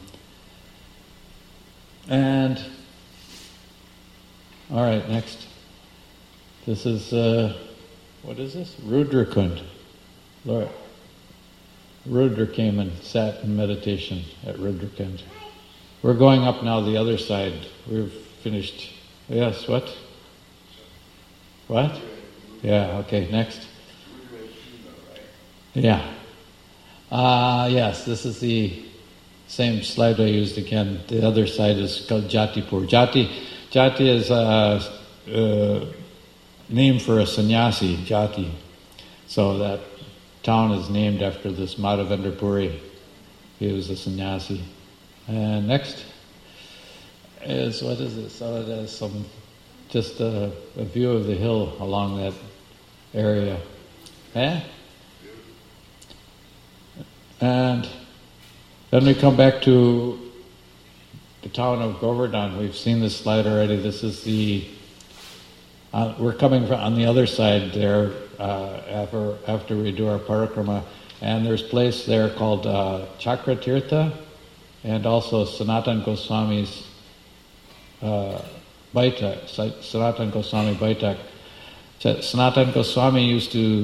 And, all right, next. This is, what is this? Rudrakund. Lord, Rudra came and sat in meditation at Rudrakund. We're going up now the other side. We've finished. Yes, what? What? Yeah, okay, next. Yeah. Yes, this is the same slide I used again. The other side is called Jatipur. Jati is a name for a sannyasi, Jati. So that town is named after this Madhavendra Puri. He was a sannyasi. And next is, what is it? So it has just a view of the hill along that area. And then we come back to the town of Govardhan. We've seen this slide already. This is we're coming from on the other side there after we do our parikrama, and there's a place there called Chakratirtha, and also Sanatan Goswami's Baitak, Sanatan Goswami Baitak. Sanatan Goswami used to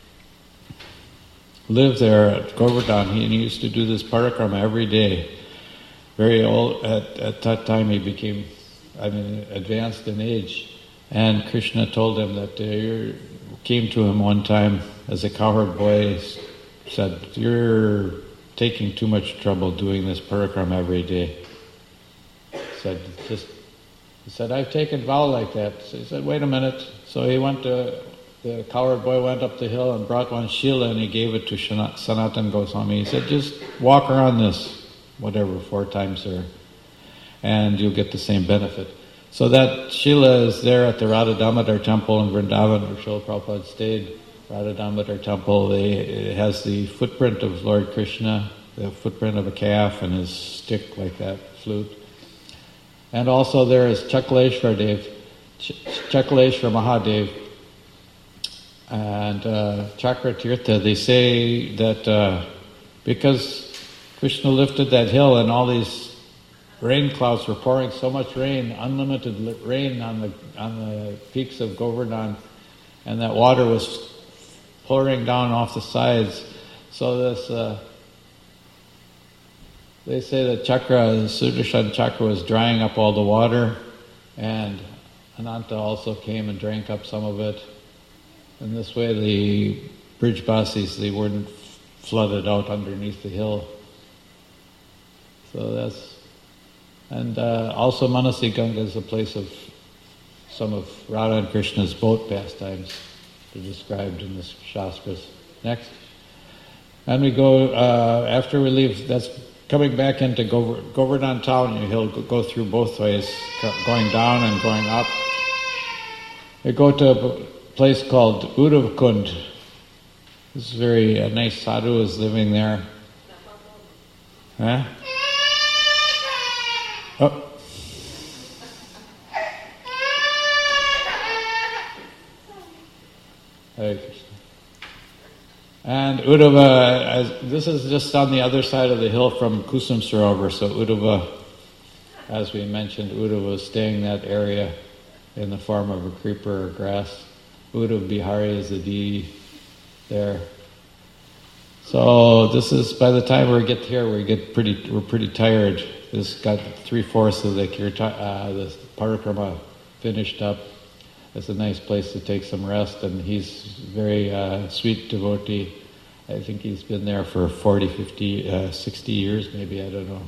live there at Govardhan. He used to do this parikrama every day. Very old, at that time he became, advanced in age. And Krishna told him that came to him one time as a cowherd boy, said, you're taking too much trouble doing this parikrama every day. Said, just He said, I've taken vow like that. So he said, wait a minute. So the cowherd boy went up the hill and brought one shila and he gave it to Sanatan Goswami. He said, just walk around this, whatever, 4 times or, and you'll get the same benefit. So that shila is there at the Radha Damodar temple in Vrindavan where Srila Prabhupada stayed. Radha Damodar temple, it has the footprint of Lord Krishna, the footprint of a calf and his stick like that, flute. And also there is Chakaleshwar Dev, Chakaleshwar Mahadev, and Chakra Tirtha. They say that because Krishna lifted that hill and all these rain clouds were pouring so much rain, unlimited rain on the peaks of Govardhan, and that water was pouring down off the sides. So this, they say that the Sudarshan Chakra was drying up all the water, and Ananta also came and drank up some of it. And this way the Brijbasis, they weren't flooded out underneath the hill. So that's... And also Manasi Ganga is a place of some of Radha and Krishna's boat pastimes described in the Shastras. Next. And we go, after we leave, that's coming back into Govardhan town, he'll go through both ways, going down and going up. We go to a place called Uddhav Kund. This is very nice sadhu is living there. Huh? Oh. Hare Krishna. And Uddhava, this is just on the other side of the hill from Kusum Sarovar. So Uddhava, as we mentioned, Uddhava is staying in that area in the form of a creeper or grass. Uddhava Bihari is the deity there. So this is, by the time we get here, we're pretty tired. This got 3/4 of the the parikrama finished up. It's a nice place to take some rest, and he's very sweet devotee. I think he's been there for 40, 50, 60 years maybe, I don't know.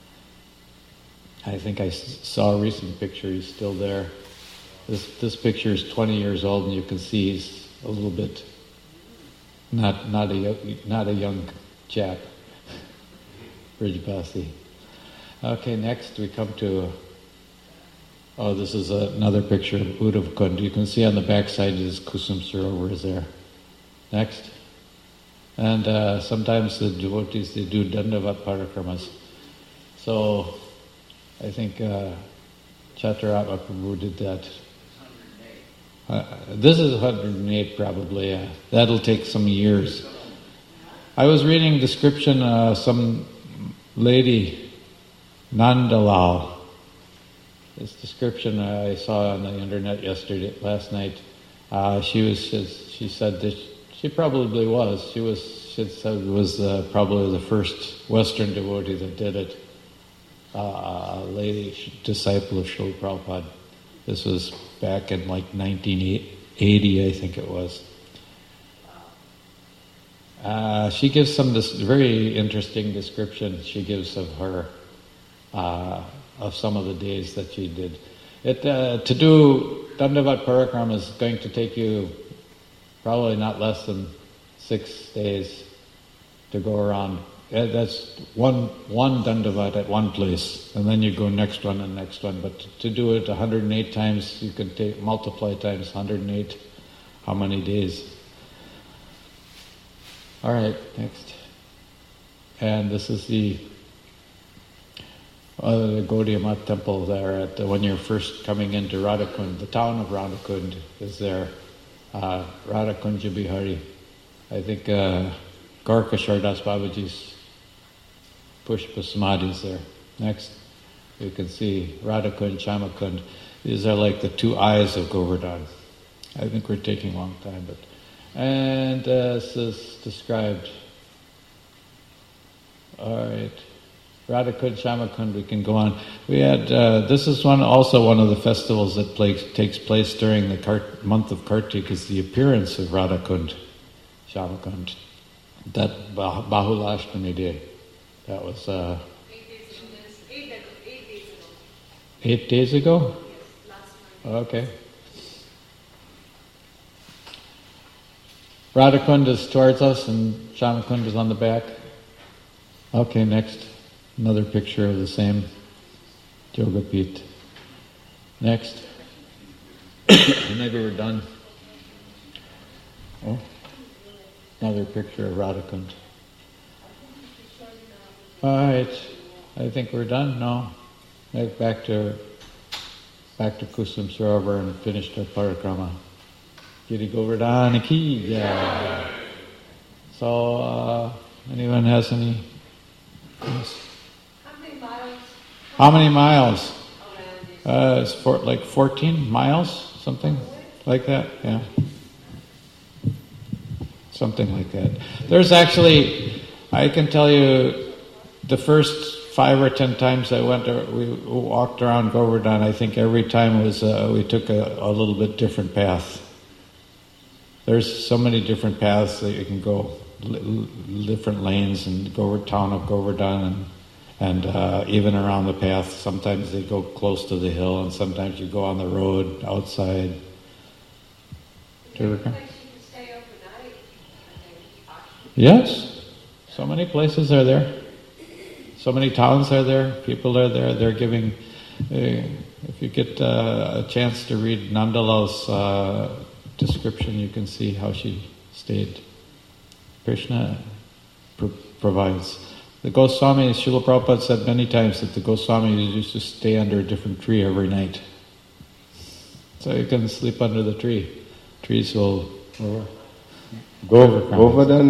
I think I saw a recent picture, he's still there. This picture is 20 years old, and you can see he's a little bit not a young chap. Brijbasi. Okay, next we come to, this is another picture of Uddhav Kund. You can see on the back side is Kusum Sarovar is there. Next. And sometimes the devotees, they do Dandavat Parikramas. So, I think Chaturanga Prabhu did that. This is 108 probably, that'll take some years. I was reading description, some lady, Nandalal. This description I saw on the internet last night. She said that she probably was. She said it was probably the first Western devotee that did it. A lady, disciple of Srila Prabhupada. This was back in like 1980, I think it was. She gives some very interesting description she gives of her, of some of the days that she did. To do Dandavat Parikrama is going to take you probably not less than 6 days to go around. That's one Dandavat at one place, and then you go next one and next one. But to do it 108 times, you can multiply times 108, how many days? All right, next. And this is the Gaudiya Math temple there when you're first coming into Radhakund. The town of Radhakund is there. Radhakunja Bihari. I think Gorka Shardas Babaji's Pushpa Samadhi is there. Next, you can see Radhakund, Shamakund. These are like the 2 eyes of Govardhan. I think we're taking a long time, but... And this is described. All right. Radhakund, Shamakund, we can go on. We had, this is also one of the festivals that takes place during the month of Kartik, is the appearance of Radhakund, Shamakund. That Bahulashtami day. That was 8 days ago. 8 days ago? Okay. Radhakund is towards us and Shamakund is on the back. Okay, next. Another picture of the same Yogapith. Next. Maybe we're done. Oh, another picture of Radhakund. All right. I think we're done. No. Back to Kusum Sarovar and finished our parikrama. Giri Govardhan ki jai. So, anyone has any? Yes. How many miles? It's like 14 miles, something like that. Yeah, something like that. There's actually, I can tell you, the first 5 or 10 times I went, we walked around Govardhan. I think every time was we took a little bit different path. There's so many different paths that you can go, different lanes, and town of Govardhan, and even around the path. Sometimes they go close to the hill, and sometimes you go on the road outside. Yes, so many places are there. So many towns are there. People are there. They're giving. If you get a chance to read Nandalal's description, you can see how she stayed. Krishna provides. The Goswami, Srila Prabhupada said many times that the Goswamis used to stay under a different tree every night. So you can sleep under the tree. Trees will... Govardhan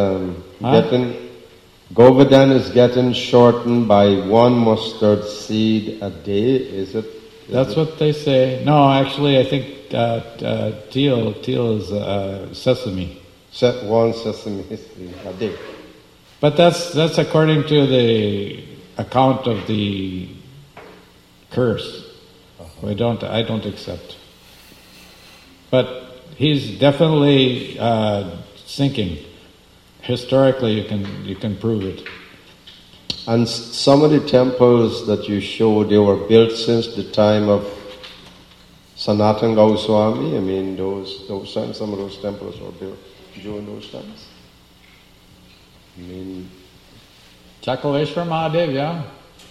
is getting shortened by 1 mustard seed a day, is it? That's what they say. No, actually I think teal is sesame. 1 sesame seed a day. But that's according to the account of the curse. I don't accept. But he's definitely sinking. Historically, you can prove it. And some of the temples that you showed, they were built since the time of Sanatana Goswami. I mean, some of those temples were built during those times. I mean, Chakaleshwar Mahadev, yeah.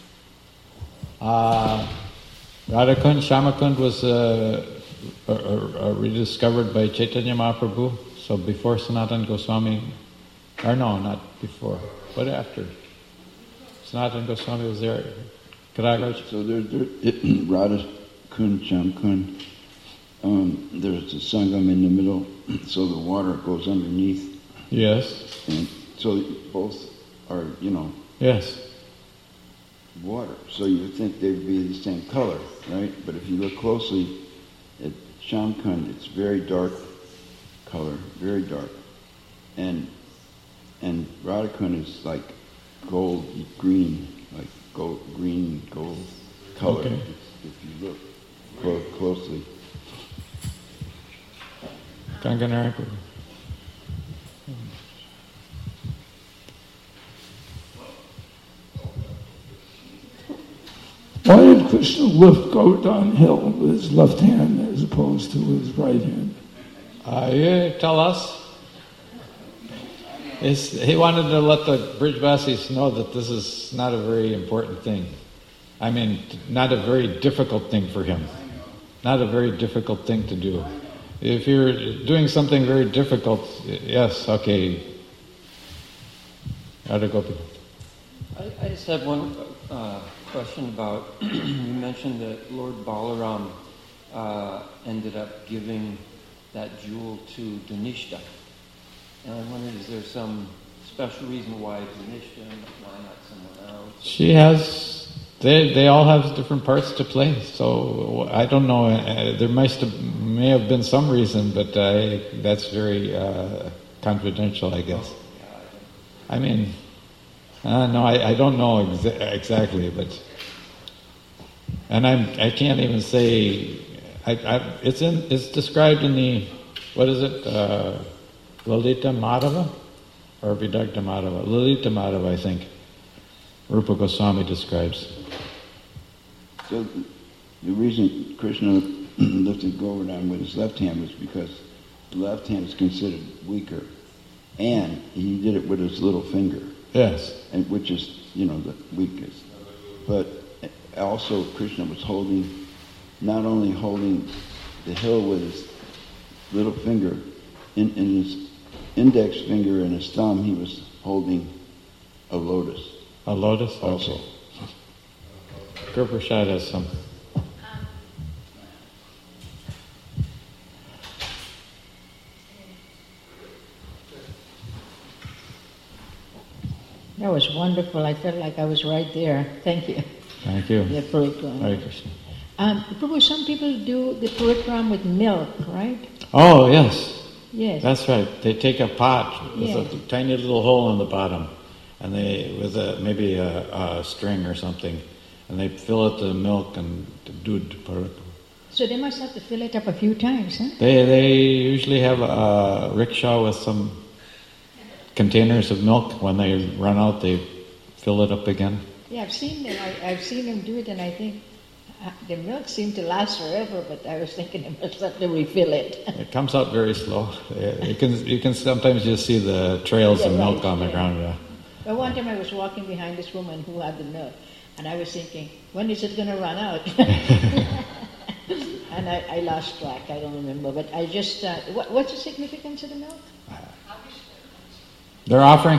Radhakund, Shamakund was rediscovered by Chaitanya Mahaprabhu. So before Sanatana Goswami, or no, not before, but after. Sanatana Goswami was there. Karagraj? So Radhakund, Shamakund, there's a Sangam in the middle, so the water goes underneath. Yes. And so both are, Yes. water. So you would think they'd be the same color, right? But if you look closely at Shamkund, it's very dark color, very dark. And Radhakund is like gold, green, like gold color. Okay. If you look closely. Kanganaraku. Why did Krishna lift Govardhan hill with his left hand as opposed to his right hand? You tell us. He wanted to let the Brijvasis know that this is not a very important thing. I mean, not a very difficult thing for him. Not a very difficult thing to do. If you're doing something very difficult, yes, okay. I just have one question about, you mentioned that Lord Balaram ended up giving that jewel to Dhanishta. And I wondered, is there some special reason why Dhanishta and why not someone else? She has, they all have different parts to play, so I don't know, there may have been some reason, but that's very confidential, I guess. I mean, no, I don't know exactly, but, and I can't even say, it's described in the, what is it, Lalita Madhava or Vidagdha Madhava? Lalita Madhava, I think. Rupa Goswami describes. So the reason Krishna lifted Govardhan with his left hand was because the left hand is considered weaker, and he did it with his little finger, Yes. and which is the weakest. But also Krishna was not only holding the hill with his little finger, in his index finger and his thumb, he was holding a lotus. A lotus Also. Guru Prasad has some. That was wonderful. I felt like I was right there. Thank you. Thank you. The parikram. Hare Krishna. Prabhu, some people do the parikram with milk, right? Oh, yes. Yes. That's right. They take a pot with Yes. a tiny little hole in the bottom, and they with maybe a string or something, and they fill it with milk and dud. So they must have to fill it up a few times, huh? They usually have a rickshaw with some containers of milk. When they run out, they fill it up again. Yeah, I've seen them. I've seen them do it, and I think the milk seemed to last forever. But I was thinking they must have to refill it. It comes out very slow. You can sometimes just see the trails of Yeah, milk right, on the yeah. ground. Yeah. But one time I was walking behind this woman who had the milk, and I was thinking, when is it going to run out? And I lost track. I don't remember. But I just, what's the significance of the milk? They're offering.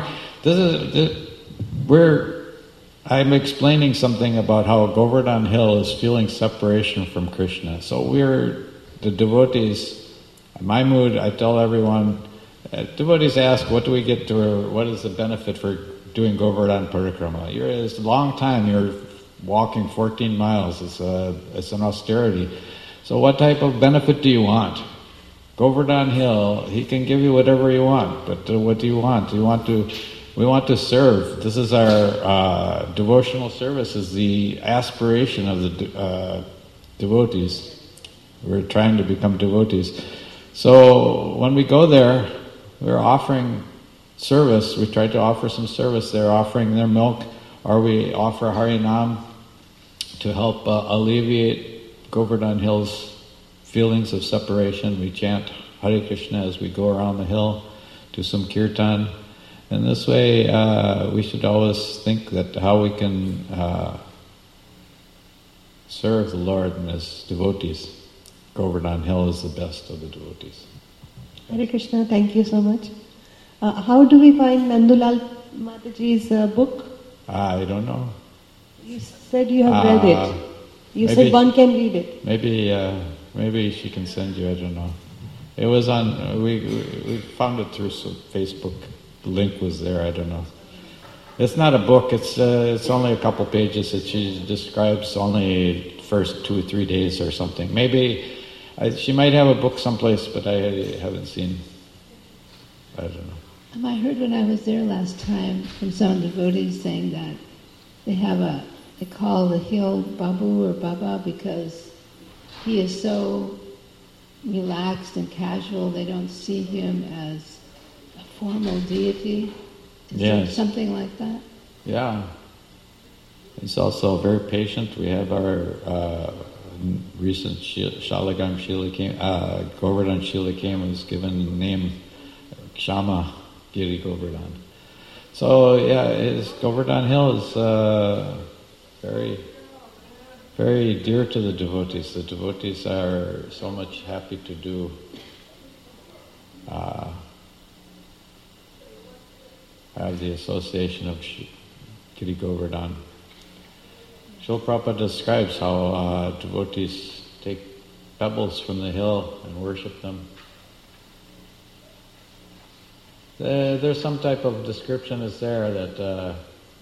I'm explaining something about how Govardhan Hill is feeling separation from Krishna. So we're the devotees. In my mood, I tell everyone. Devotees ask, "What do we get to? What is the benefit for doing Govardhan Parikrama?" It's a long time. You're walking 14 miles. It's an austerity. So what type of benefit do you want? Govardhan Hill, he can give you whatever you want, but what do you want? We want to serve. This is our devotional service, is the aspiration of the devotees. We're trying to become devotees. So when we go there, we're offering service. We try to offer some service. They're offering their milk, or we offer Harinam to help alleviate Govardhan Hill's feelings of separation. We chant Hare Krishna as we go around the hill, do some kirtan. And this way, we should always think that how we can serve the Lord as devotees. Govardhan Hill is the best of the devotees. Hare Krishna, thank you so much. How do we find Nandulal Mataji's book? I don't know. You said you have read it. You maybe said one can read it. Maybe she can send you. I don't know. It was on. We found it through some Facebook. The link was there. I don't know. It's not a book. It's only a couple pages that she describes only first 2 or 3 days or something. Maybe she might have a book someplace, but I haven't seen. I don't know. I heard when I was there last time from some devotees saying that they call the hill Babu or Baba because he is so relaxed and casual. They don't see him as a formal deity. Is there something like that? Yeah. He's also very patient. We have our recent Shalagam Shila came, Govardhan Shila came, was given the name Kshama Giri Govardhan. So Govardhan Hill is very, very dear to the devotees. The devotees are so much happy to do have the association of Giri Govardhan. Srila Prabhupada describes how devotees take pebbles from the hill and worship them. There's some type of description is there that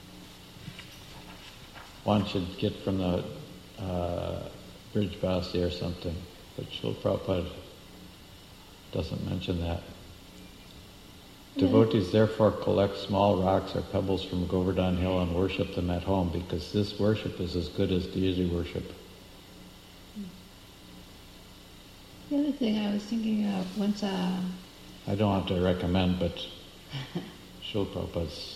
one should get from the Brijbasi or something, but Srila Prabhupada doesn't mention that. Devotees therefore collect small rocks or pebbles from Govardhan Hill and worship them at home because this worship is as good as deity worship. The other thing I was thinking of once I don't want to recommend, but Srila Prabhupada's...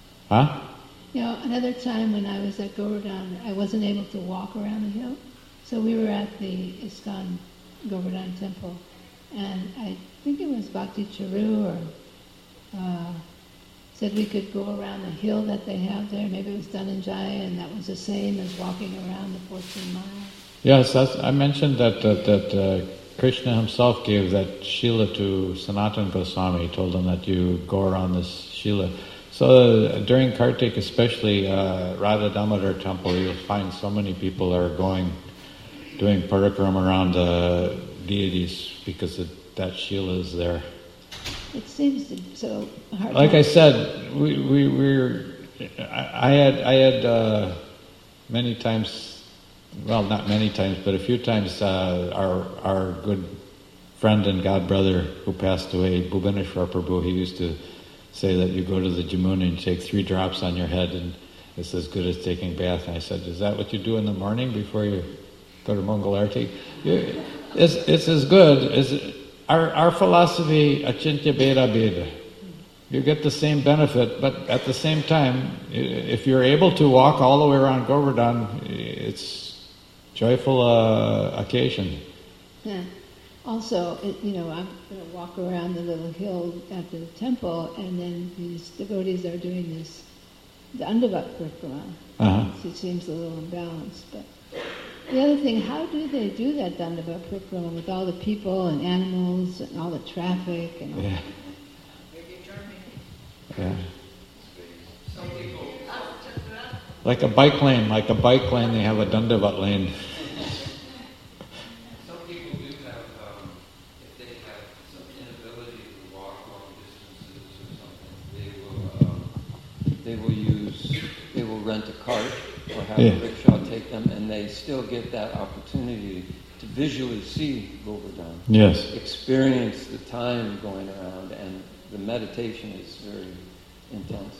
Huh? another time when I was at Govardhan, I wasn't able to walk around the hill. So we were at the ISKCON Govardhan Temple, and I think it was Bhakti Charu or said we could go around the hill that they have there. Maybe it was Dhananjaya, and that was the same as walking around the 14 miles. Yes, I mentioned that Krishna himself gave that Shila to Sanatana Goswami. He told him that you go around this Shila. So during Kartik especially, Radha Damodar temple, you'll find so many people are doing parikrama around the deities because that Shila is there. It seems so hard. Like I said, I had many times, well, not many times, but a few times, our good friend and god brother who passed away, Bhubaneswar Prabhu, he used to say that you go to the Jamuna and take 3 drops on your head and it's as good as taking a bath. And I said, is that what you do in the morning before you go to Mangal Arati? It's as good as... Our philosophy, achintya beda beda. You get the same benefit, but at the same time, if you're able to walk all the way around Govardhan, it's joyful occasion. Yeah. Also, I'm going to walk around the little hill at the temple, and then these devotees are doing this Dandavat Parikrama. It seems a little imbalanced, but... The other thing, how do they do that Dandavat Parikrama with all the people and animals and all the traffic and all that? Yeah. Like a bike lane, they have a Dandavat lane. Some people do have, if they have some inability to walk long distances or something, they will rent a cart or have a rickshaw take them, and they still get that opportunity to visually see Govardhan. Yes. Experience the time going around, and the meditation is very intense.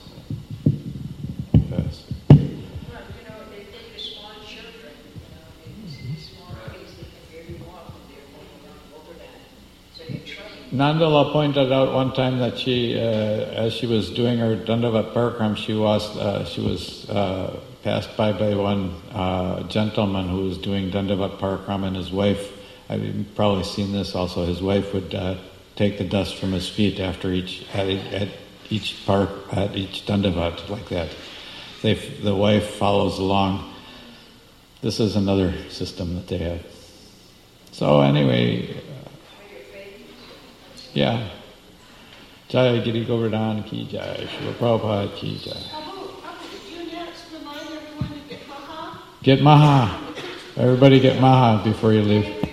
Yes. Well, they take the small children, these small kids, they can barely walk when they're going around Govardhan. So they're trained. Nandala pointed out one time that she, as she was doing her Dandavat Parakram, she was passed by one gentleman who was doing Dandavat Parakram, and his wife, I've probably seen this also, his wife would take the dust from his feet after each Dandavat, like that. The wife follows along. This is another system that they have. So anyway, yeah. Jaya Giri Govardhan ki jai, Srila Prabhupada ki jai. Get Maha. Everybody get Maha before you leave.